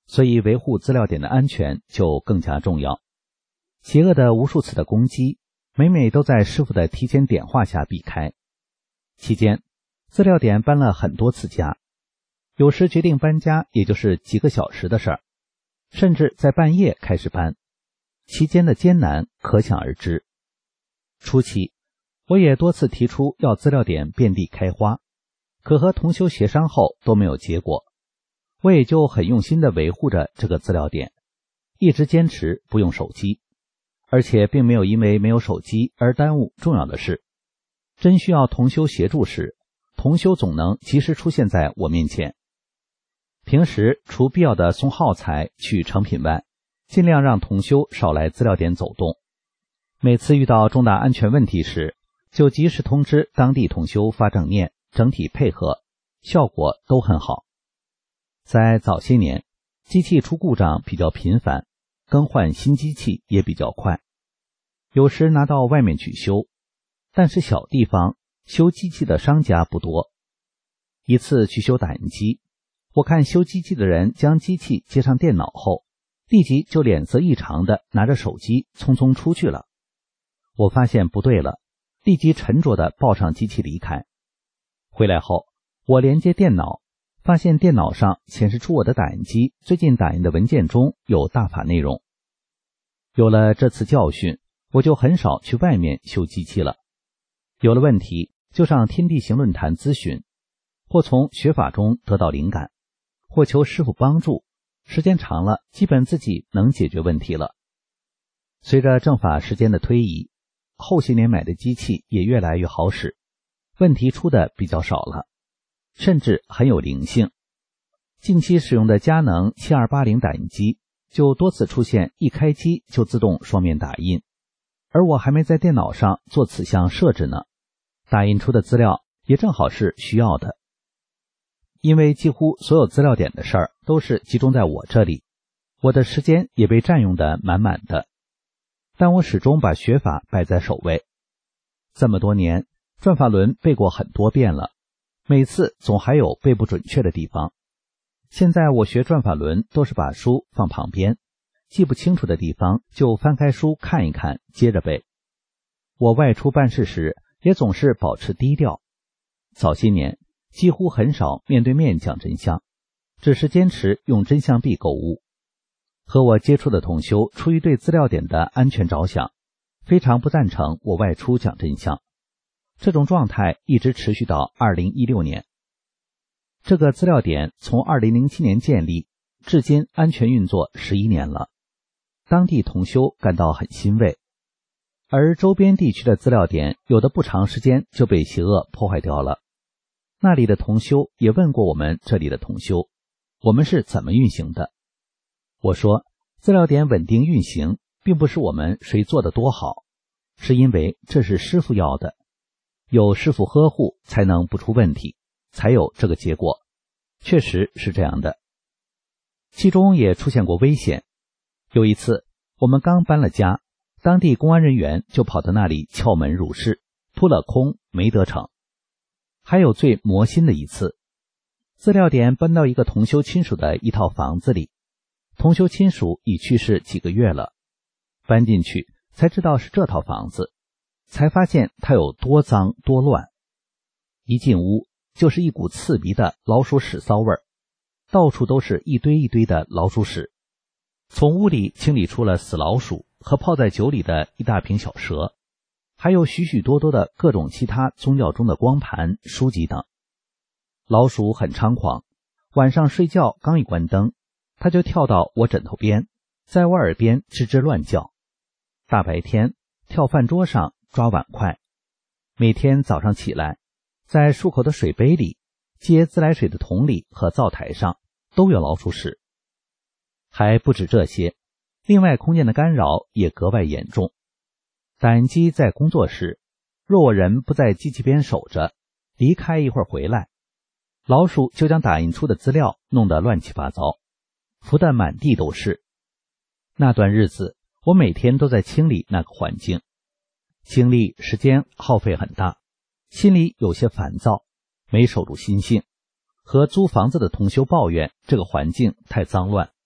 所以维护资料点的安全就更加重要。邪恶的无数次的攻击，每每都在师傅的提前点化下避开。期间，资料点搬了很多次家，有时决定搬家也就是几个小时的事儿，甚至在半夜开始搬，期间的艰难可想而知。初期，我也多次提出要资料点遍地开花，可和同修协商后都没有结果，我也就很用心地维护着这个资料点，一直坚持不用手机，而且并没有因为没有手机而耽误重要的事。真需要同修协助时，同修总能及时出现在我面前。平时除必要的送耗材去成品外，尽量让同修少来资料点走动。每次遇到重大安全问题时，就及时通知当地同修发正念，整体配合，效果都很好。在早些年，机器出故障比较频繁，更换新机器也比较快，有时拿到外面去修，但是小地方修机器的商家不多。一次去修打印机，我看修机器的人将机器接上电脑后，立即就脸色异常的拿着手机匆匆出去了。我发现不对了，立即沉着地抱上机器离开。回来后，我连接电脑，发现电脑上显示出我的打印机最近打印的文件中有大法内容。有了这次教训，我就很少去外面修机器了。有了问题，就上天地行论坛咨询，或从学法中得到灵感，或求师父帮助，时间长了，基本自己能解决问题了。随着正法时间的推移，后些年买的机器也越来越好使，问题出的比较少了，甚至很有灵性。近期使用的佳能7280打印机就多次出现一开机就自动双面打印，而我还没在电脑上做此项设置呢，打印出的资料也正好是需要的。因为几乎所有资料点的事儿都是集中在我这里，我的时间也被占用得满满的，但我始终把学法摆在首位。这么多年，转法轮背过很多遍了，每次总还有背不准确的地方。现在我学转法轮都是把书放旁边，记不清楚的地方就翻开书看一看，接着背。我外出办事时也总是保持低调，早些年几乎很少面对面讲真相，只是坚持用真相币购物。和我接触的同修出于对资料点的安全着想，非常不赞成我外出讲真相。这种状态一直持续到2016年。这个资料点从2007年建立，至今安全运作11年了，当地同修感到很欣慰。而周边地区的资料点有的不长时间就被邪恶破坏掉了。那里的同修也问过我们这里的同修，我们是怎么运行的。我说，资料点稳定运行并不是我们谁做得多好，是因为这是师父要的，有师父呵护才能不出问题，才有这个结果，确实是这样的。其中也出现过危险。有一次我们刚搬了家，当地公安人员就跑到那里撬门入室，扑了空，没得逞。还有最魔心的一次，资料点搬到一个同修亲属的一套房子里，同修亲属已去世几个月了，搬进去才知道是这套房子，才发现它有多脏多乱。一进屋就是一股刺鼻的老鼠屎骚味儿，到处都是一堆一堆的老鼠屎。从屋里清理出了死老鼠和泡在酒里的一大瓶小蛇，还有许许多多的各种其他宗教中的光盘、书籍等。老鼠很猖狂，晚上睡觉刚一关灯，它就跳到我枕头边，在我耳边吱吱乱叫。大白天跳饭桌上抓碗筷，每天早上起来，在漱口的水杯里、接自来水的桶里和灶台上都有老鼠屎。还不止这些，另外空间的干扰也格外严重。打印机在工作时，若我人不在机器边守着，离开一会儿回来，老鼠就将打印出的资料弄得乱七八糟，浮得满地都是。那段日子我每天都在清理那个环境，精力时间耗费很大，心里有些烦躁，没守住心性，和租房子的同修抱怨这个环境太脏乱，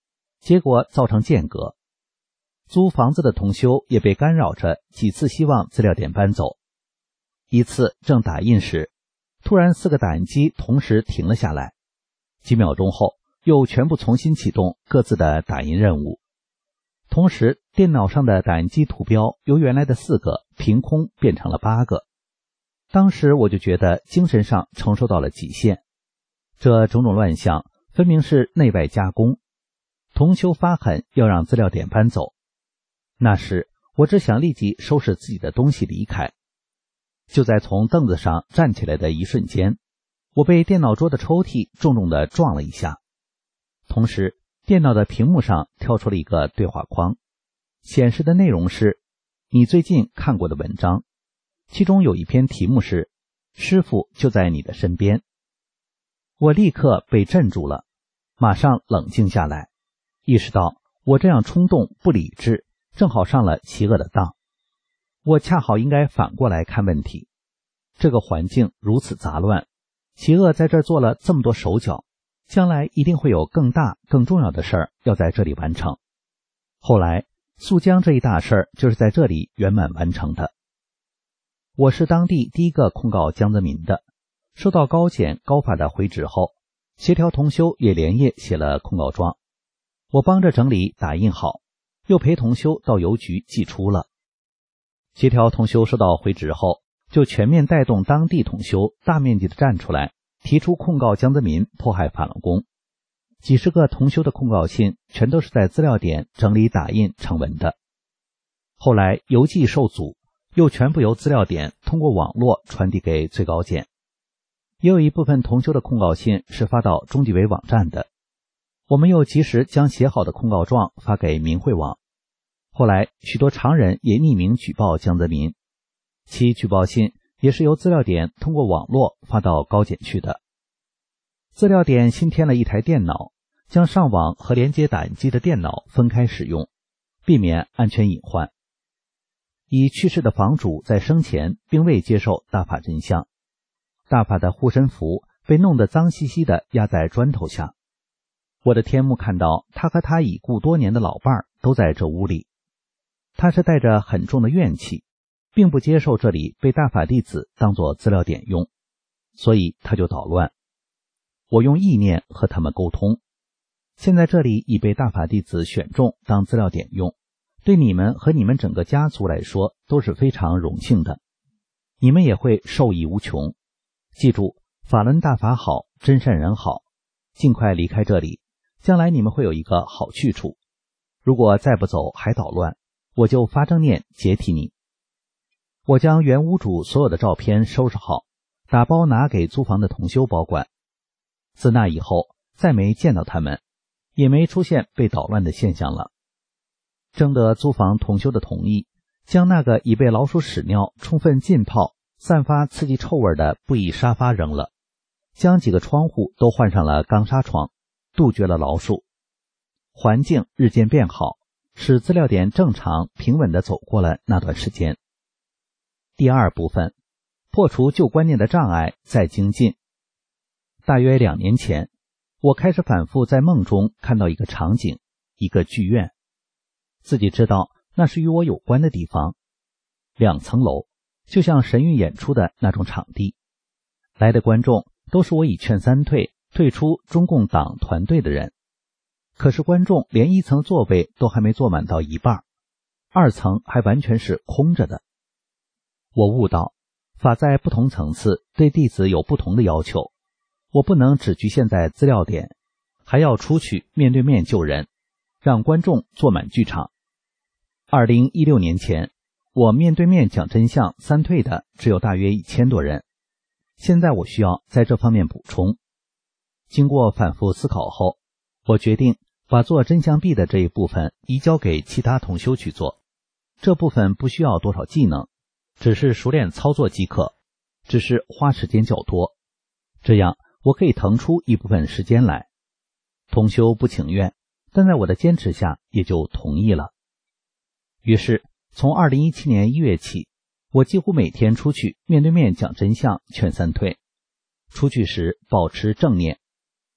结果造成间隔。租房子的同修也被干扰着，几次希望资料点搬走。一次正打印时，突然4个打印机同时停了下来，几秒钟后又全部重新启动各自的打印任务。同时电脑上的打印机图标由原来的4个凭空变成了8个。当时我就觉得精神上承受到了极限，这种种乱象分明是内外夹攻。同修发狠要让资料点搬走，那时我只想立即收拾自己的东西离开。就在从凳子上站起来的一瞬间，我被电脑桌的抽屉重重地撞了一下，同时电脑的屏幕上跳出了一个对话框，显示的内容是你最近看过的文章，其中有一篇题目是师父就在你的身边。我立刻被镇住了，马上冷静下来，意识到我这样冲动不理智，正好上了邪恶的当。我恰好应该反过来看问题，这个环境如此杂乱，邪恶在这儿做了这么多手脚，将来一定会有更大更重要的事儿要在这里完成。后来肃江这一大事儿就是在这里圆满完成的。我是当地第一个控告江泽民的，收到高检高法的回执后，协调同修也连夜写了控告状，我帮着整理打印好，又陪同修到邮局寄出了。协调同修收到回执后，就全面带动当地同修大面积的站出来，提出控告江泽民迫害法轮功。几十个同修的控告信全都是在资料点整理打印成文的。后来邮寄受阻，又全部由资料点通过网络传递给最高检。也有一部分同修的控告信是发到中纪委网站的，我们又及时将写好的控告状发给民汇网。后来许多常人也匿名举报江泽民，其举报信也是由资料点通过网络发到高检去的。资料点新添了一台电脑，将上网和连接打印机的电脑分开使用，避免安全隐患。已去世的房主在生前并未接受大法真相，大法的护身符被弄得脏兮兮地压在砖头下。我的天目看到他和他已故多年的老伴儿都在这屋里，他是带着很重的怨气，并不接受这里被大法弟子当作资料点用，所以他就捣乱。我用意念和他们沟通，现在这里已被大法弟子选中当资料点用，对你们和你们整个家族来说都是非常荣幸的，你们也会受益无穷。记住，法轮大法好，真善人好，尽快离开这里，将来你们会有一个好去处。如果再不走还捣乱，我就发正念解体你。我将原屋主所有的照片收拾好，打包拿给租房的同修保管。自那以后再没见到他们，也没出现被捣乱的现象了。征得租房同修的同意，将那个已被老鼠屎尿充分浸泡、散发刺激臭味的布艺沙发扔了，将几个窗户都换上了钢纱窗，杜绝了老鼠。环境日渐变好，使资料点正常平稳地走过了那段时间。第二部分，破除旧观念的障碍再精进。大约2年前，我开始反复在梦中看到一个场景，一个剧院，自己知道那是与我有关的地方。2层楼，就像神韵演出的那种场地，来的观众都是我已劝3退出中共党团队的人。可是观众连1层座位都还没坐满到一半，2层还完全是空着的。我悟到，法在不同层次对弟子有不同的要求，我不能只局限在资料点，还要出去面对面救人，让观众坐满剧场。2016年前，我面对面讲真相3退的只有大约1000多人，现在我需要在这方面补充。经过反复思考后，我决定把做真相币的这一部分移交给其他同修去做，这部分不需要多少技能，只是熟练操作即可，只是花时间较多，这样我可以腾出一部分时间来。同修不情愿，但在我的坚持下也就同意了。于是从2017年1月起，我几乎每天出去面对面讲真相劝3退，出去时保持正念，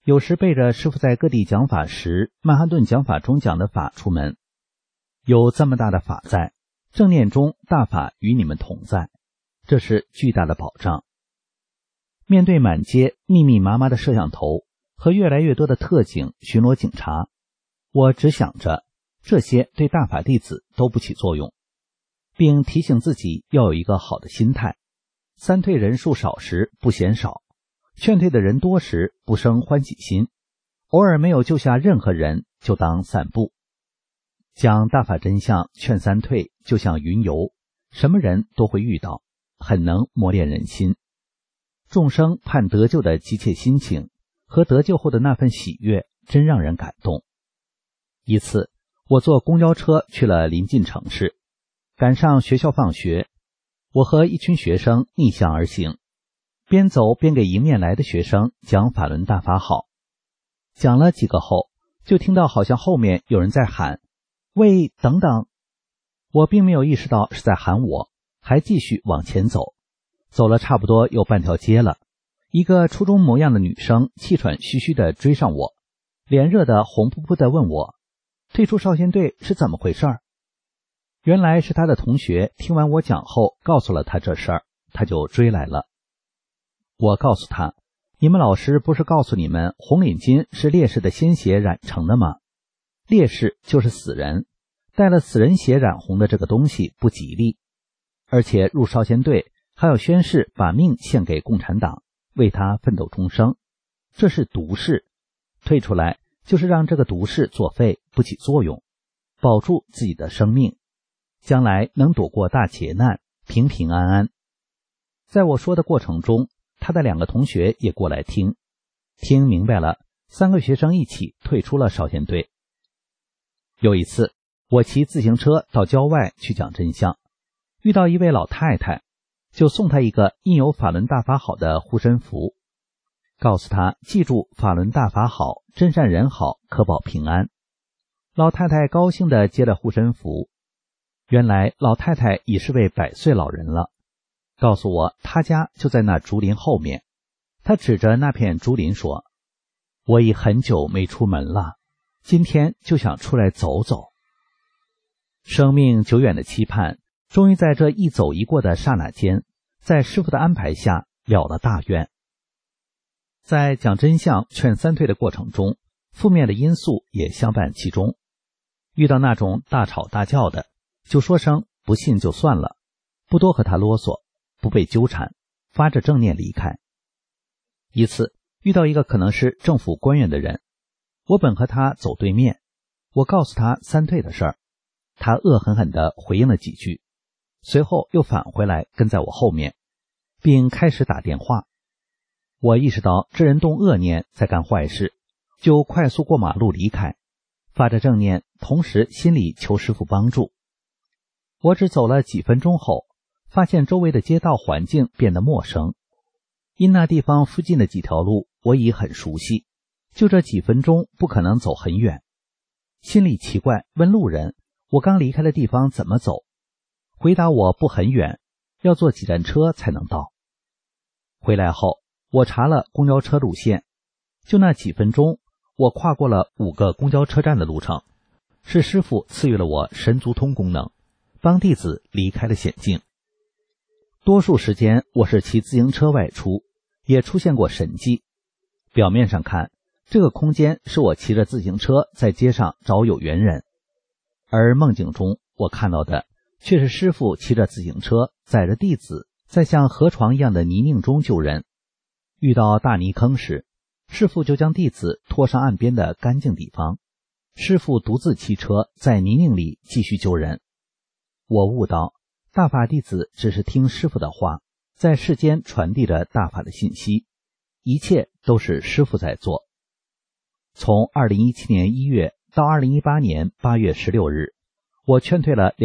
有时背着师父在各地讲法时曼哈顿讲法中讲的法出门。有这么大的法在，正念中大法与你们同在，这是巨大的保障。面对满街密密麻麻的摄像头和越来越多的特警巡逻警察，我只想着这些对大法弟子都不起作用，并提醒自己要有一个好的心态。三退人数少时不嫌少，劝退的人多时不生欢喜心，偶尔没有救下任何人就当散步。讲大法真相劝三退就像云游，什么人都会遇到，很能磨练人心。众生盼得救的急切心情和得救后的那份喜悦真让人感动。一次我坐公交车去了临近城市，赶上学校放学，我和一群学生逆向而行，边走边给迎面来的学生讲法轮大法好。讲了几个后，就听到好像后面有人在喊，喂，等等。我并没有意识到是在喊我，还继续往前走。走了差不多有半条街了，一个初中模样的女生气喘吁吁地追上我，脸热得红扑扑地问我，退出少先队是怎么回事？原来是她的同学听完我讲后告诉了她这事儿，她就追来了。我告诉她，你们老师不是告诉你们红领巾是烈士的鲜血染成的吗？烈士就是死人，带了死人血染红的这个东西不吉利，而且入少先队还要宣誓把命献给共产党，为他奋斗终生，这是毒誓，退出来就是让这个毒誓作废不起作用，保住自己的生命，将来能躲过大劫难，平平安安。在我说的过程中，他的2个同学也过来听明白了，3个学生一起退出了少先队。有一次我骑自行车到郊外去讲真相，遇到一位老太太，就送她一个印有法轮大法好的护身符，告诉她记住法轮大法好，真善人好，可保平安。老太太高兴地接了护身符。原来老太太已是位100岁老人了，告诉我她家就在那竹林后面。她指着那片竹林说，我已很久没出门了，今天就想出来走走。生命久远的期盼终于在这一走一过的刹那间，在师父的安排下了了大愿。在讲真相劝三退的过程中，负面的因素也相伴其中。遇到那种大吵大叫的，就说声不信就算了，不多和他啰嗦，不被纠缠，发着正念离开。一次遇到一个可能是政府官员的人，我本和他走对面，我告诉他三退的事儿，他恶狠狠地回应了几句，随后又返回来跟在我后面，并开始打电话。我意识到这人动恶念在干坏事，就快速过马路离开，发着正念，同时心里求师父帮助。我只走了几分钟后，发现周围的街道环境变得陌生，因那地方附近的几条路我已很熟悉，就这几分钟不可能走很远。心里奇怪，问路人我刚离开的地方怎么走，回答我不很远，要坐几站车才能到。回来后我查了公交车路线，就那几分钟我跨过了5个公交车站的路程，是师父赐予了我神足通功能，帮弟子离开了险境。多数时间我是骑自行车外出，也出现过神迹。表面上看，这个空间是我骑着自行车在街上找有缘人，而梦境中我看到的却是师父骑着自行车载着弟子在像河床一样的泥泞中救人。遇到大泥坑时，师父就将弟子拖上岸边的干净地方，师父独自骑车在泥泞里继续救人。我悟到大法弟子只是听师父的话，在世间传递着大法的信息，一切都是师父在做。从2017年1月到2018年8月16日，我劝退了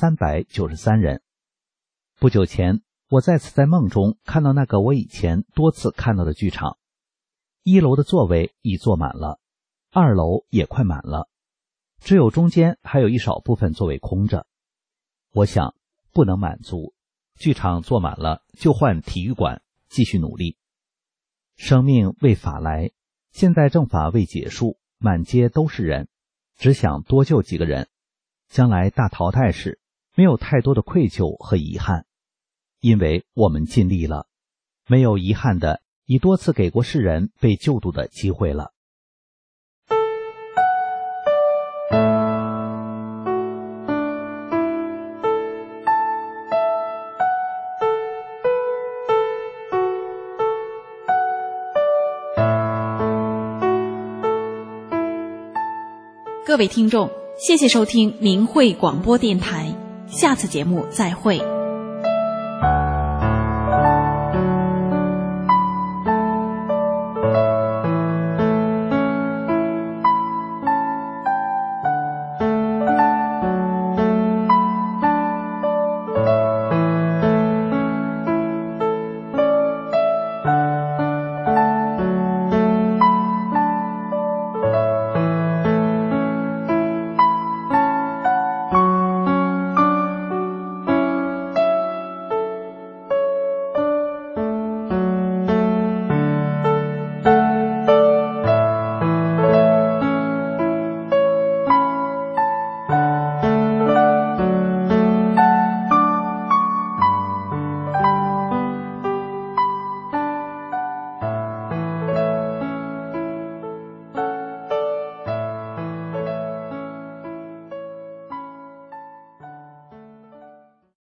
2393人。不久前，我再次在梦中看到那个我以前多次看到的剧场，1楼的座位已坐满了，2楼也快满了，只有中间还有一少部分座位空着。我想不能满足，剧场坐满了就换体育馆继续努力。生命为法来， 现在政法未结束，满街都是人，只想多救几个人，将来大淘汰时没有太多的愧疚和遗憾，因为我们尽力了，没有遗憾的已多次给过世人被救度的机会了。 各位听众，谢谢收听明慧广播电台，下次节目再会。